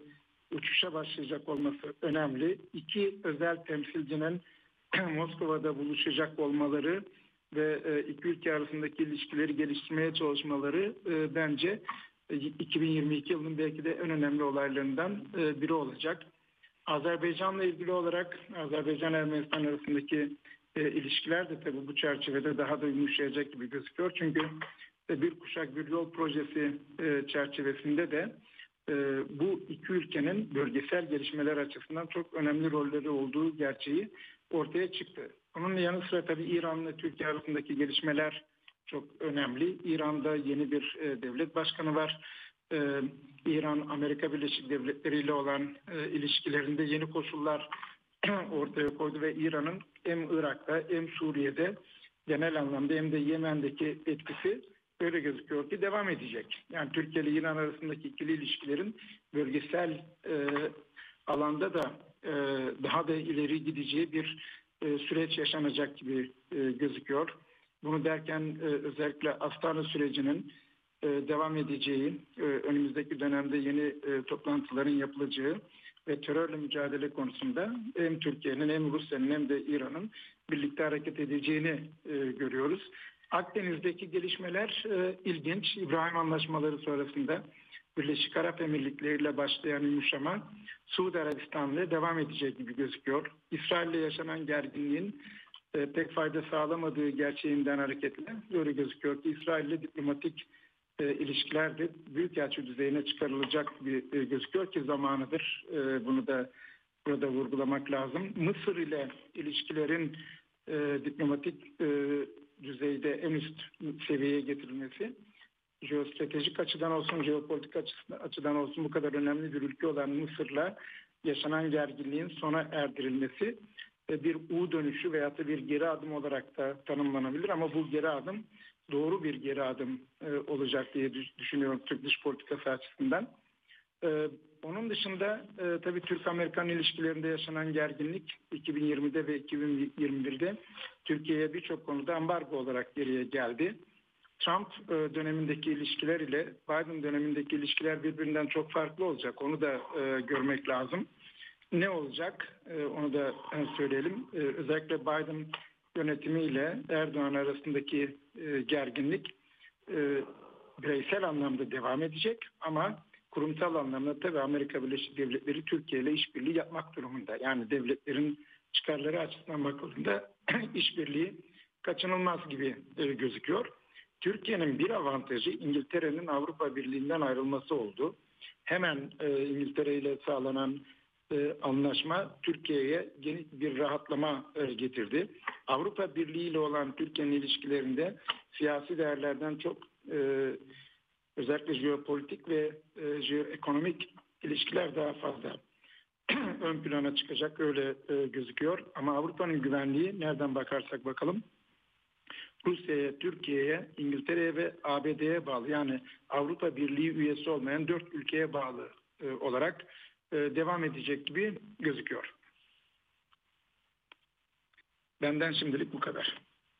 uçuşa başlayacak olması önemli. İki özel temsilcinin Moskova'da buluşacak olmaları ve e, iki ülke arasındaki ilişkileri geliştirmeye çalışmaları e, bence iki bin yirmi iki yılının belki de en önemli olaylarından e, biri olacak. Azerbaycan'la ilgili olarak Azerbaycan-Ermenistan arasındaki e, ilişkiler de tabii bu çerçevede daha da yumuşayacak gibi gözüküyor. Çünkü e, bir kuşak bir yol projesi e, çerçevesinde de e, bu iki ülkenin bölgesel gelişmeler açısından çok önemli rolleri olduğu gerçeği ortaya çıktı. Onun yanı sıra tabii İran'la Türkiye arasındaki gelişmeler çok önemli. İran'da yeni bir e, devlet başkanı var. E, İran, Amerika Birleşik Devletleri ile olan e, ilişkilerinde yeni koşullar ortaya koydu ve İran'ın hem Irak'ta hem Suriye'de genel anlamda hem de Yemen'deki etkisi öyle gözüküyor ki devam edecek. Yani Türkiye ile İran arasındaki ikili ilişkilerin bölgesel e, alanda da e, daha da ileri gideceği bir e, süreç yaşanacak gibi e, gözüküyor. Bunu derken e, özellikle Astana sürecinin e, devam edeceği, e, önümüzdeki dönemde yeni e, toplantıların yapılacağı ve terörle mücadele konusunda hem Türkiye'nin hem Rusya'nın hem de İran'ın birlikte hareket edeceğini e, görüyoruz. Akdeniz'deki gelişmeler e, ilginç. İbrahim Anlaşmaları sonrasında Birleşik Arap Emirlikleri ile başlayan yumuşama Suudi Arabistan'la devam edecek gibi gözüküyor. İsrail'le yaşanan gerginliğin e, pek fayda sağlamadığı gerçeğinden hareketle öyle gözüküyor ki İsrail'le diplomatik e, ilişkiler de büyükelçi düzeyine çıkarılacak bir e, gözüküyor ki zamanıdır. E, bunu da burada vurgulamak lazım. Mısır ile ilişkilerin e, diplomatik e, düzeyde en üst seviyeye getirilmesi, jeostratejik açıdan olsun, jeopolitik açıdan olsun bu kadar önemli bir ülke olan Mısır'la yaşanan gerginliğin sona erdirilmesi bir U dönüşü veya da bir geri adım olarak da tanımlanabilir. Ama bu geri adım doğru bir geri adım olacak diye düşünüyorum Türk dış politikası açısından. Onun dışında tabii Türk-Amerikan ilişkilerinde yaşanan gerginlik iki bin yirmide ve iki bin yirmi birde Türkiye'ye birçok konuda ambargo olarak geriye geldi. Trump dönemindeki ilişkiler ile Biden dönemindeki ilişkiler birbirinden çok farklı olacak. Onu da görmek lazım. Ne olacak? Onu da söyleyelim. Özellikle Biden yönetimiyle Erdoğan arasındaki gerginlik bireysel anlamda devam edecek ama kurumsal anlamda tabii Amerika Birleşik Devletleri Türkiye ile işbirliği yapmak durumunda. Yani devletlerin çıkarları açısından bakıldığında işbirliği kaçınılmaz gibi gözüküyor. Türkiye'nin bir avantajı İngiltere'nin Avrupa Birliği'nden ayrılması oldu. Hemen e, İngiltere ile sağlanan e, anlaşma Türkiye'ye yeni bir rahatlama e, getirdi. Avrupa Birliği ile olan Türkiye'nin ilişkilerinde siyasi değerlerden çok e, özellikle jeopolitik ve e, jeoekonomik ilişkiler daha fazla ön plana çıkacak öyle e, gözüküyor. Ama Avrupa'nın güvenliği nereden bakarsak bakalım Rusya'ya, Türkiye'ye, İngiltere'ye ve A B D'ye bağlı yani Avrupa Birliği üyesi olmayan dört ülkeye bağlı e, olarak e, devam edecek gibi gözüküyor. Benden şimdilik bu kadar.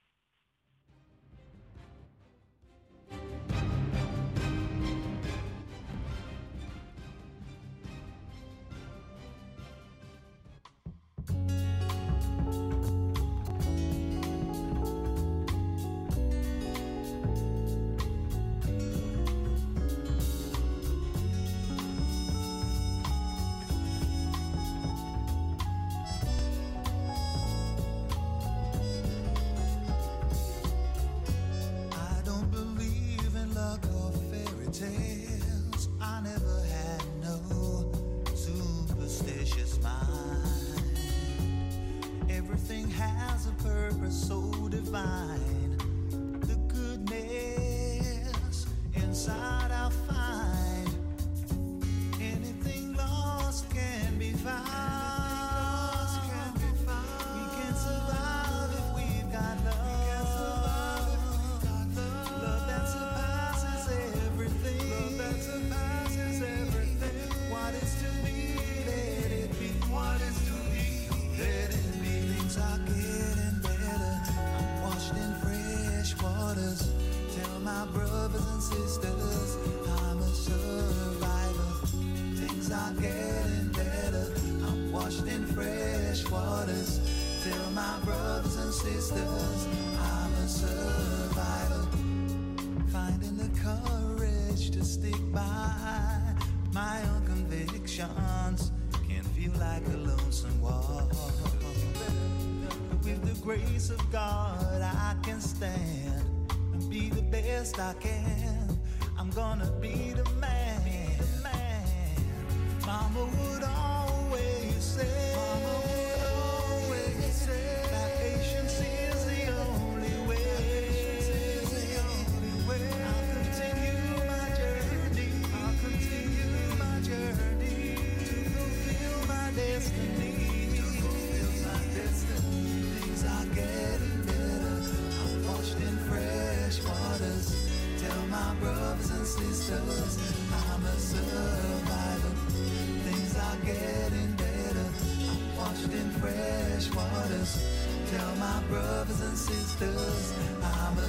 Grace of God, I can stand and be the best I can. I'm gonna be the man, man. Mama would always say, Mama would always say that patience is the only way. Is the only way. I'll continue my journey. I'll continue my journey to fulfill my destiny. To fulfill my destiny. Are getting better. I'm washed in fresh waters. Tell my brothers and sisters I'm a survivor. Things are getting better. I'm washed in fresh waters. Tell my brothers and sisters I'm a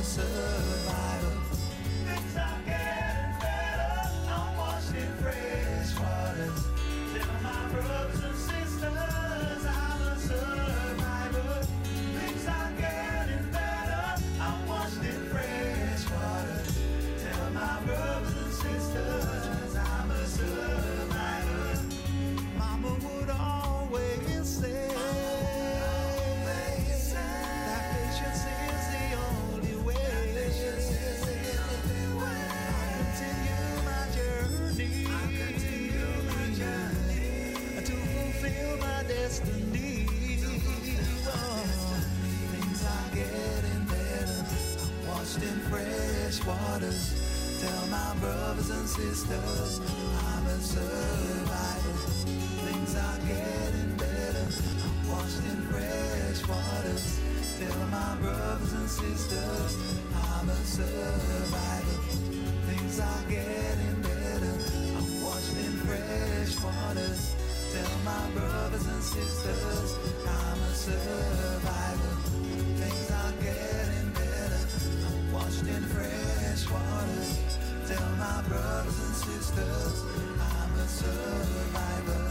washed in fresh waters. Tell my brothers and sisters I'm a survivor. Things are getting better. I'm washed in fresh waters. Tell my brothers and sisters I'm a survivor. Things are getting better. I'm washed in fresh waters. Tell my brothers and sisters I'm a survivor. Things are getting better. I'm washed in fresh waters. Tell my brothers and sisters I'm a survivor.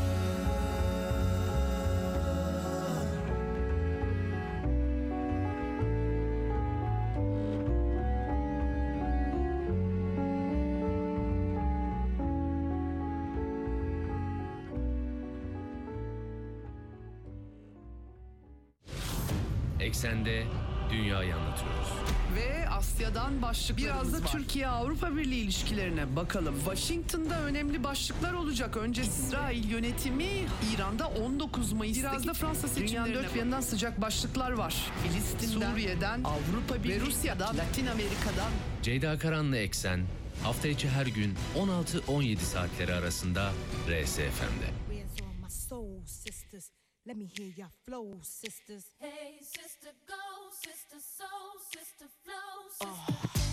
Eksende dünyayı anlatıyoruz. Ve Asya'dan başlıklarımız Biraz da var. Türkiye-Avrupa Birliği ilişkilerine bakalım. Washington'da önemli başlıklar olacak. Önce İsrail yönetimi İran'da on dokuz Mayıs'taki Biraz da Fransa seçimlerine dünyanın dört bir yanından sıcak başlıklar var. Filistin'den, Suriye'den, Avrupa Birliği, ve Rusya'dan, Latin Amerika'dan. Ceyda Karanlı Eksen hafta içi her gün on altı on yedi saatleri arasında R S F M'de. Where's all my soul sisters? Let me hear your flow, sisters. Hey, sister, go, sister, soul, sister, flow, sister. Oh.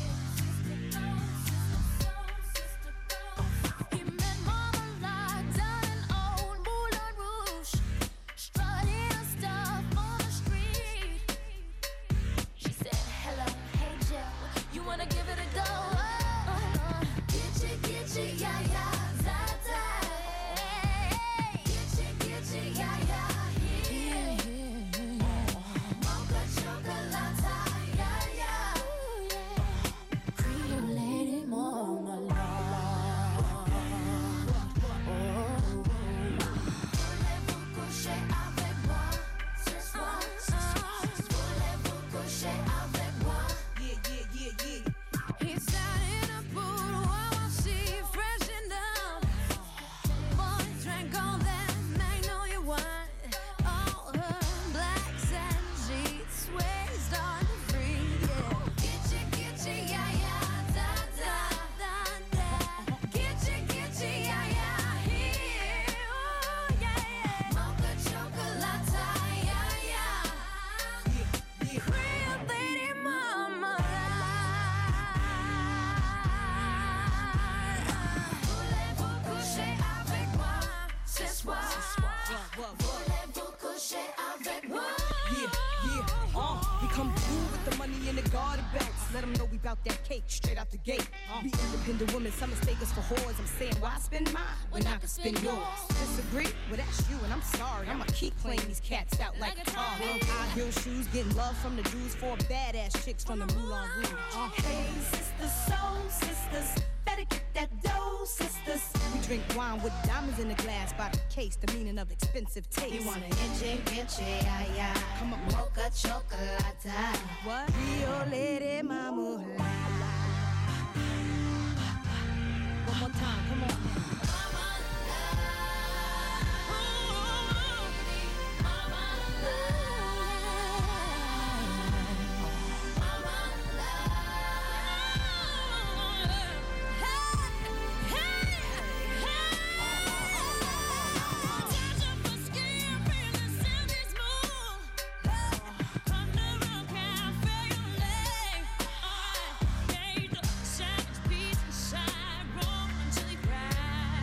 Let them know we bout that cake straight out the gate. Be independent women, some mistake us for whores. I'm saying, why spend mine when I can spend yours? Disagree? Well, that's you, and I'm sorry. I'ma keep playing these cats out like a tar. High heel shoes, getting love from the dudes, for badass chicks from the Moulin Rouge. Uh. Hey, sisters, soul sisters, better get that dough, sisters. We drink wine with diamonds in the glass by the case, the meaning of expensive taste. You want an inche, inche, ay, ay. Come on, mocha chocolate. What? Rio Lady Mama. One more time, come on. Savage beats inside, roll until he cries.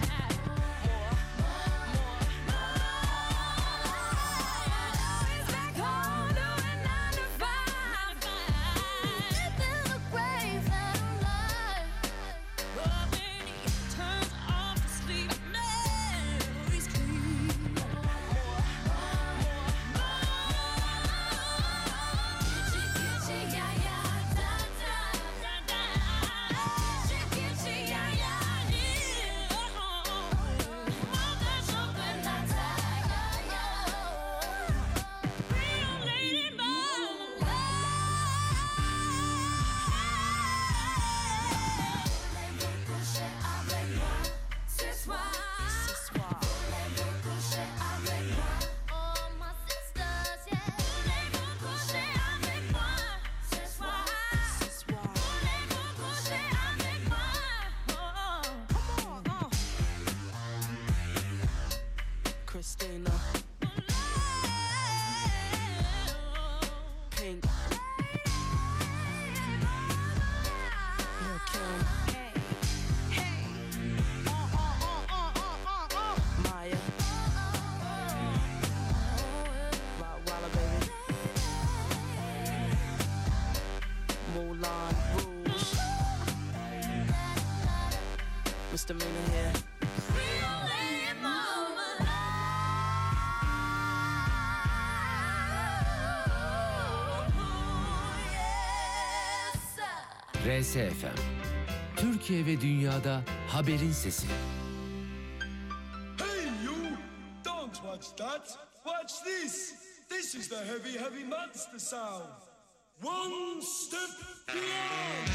misdemeanor here. R S F M, Türkiye ve dünyada haberin sesi. Hey you! Don't watch that! Watch this! This is the heavy, heavy monster sound! One step beyond!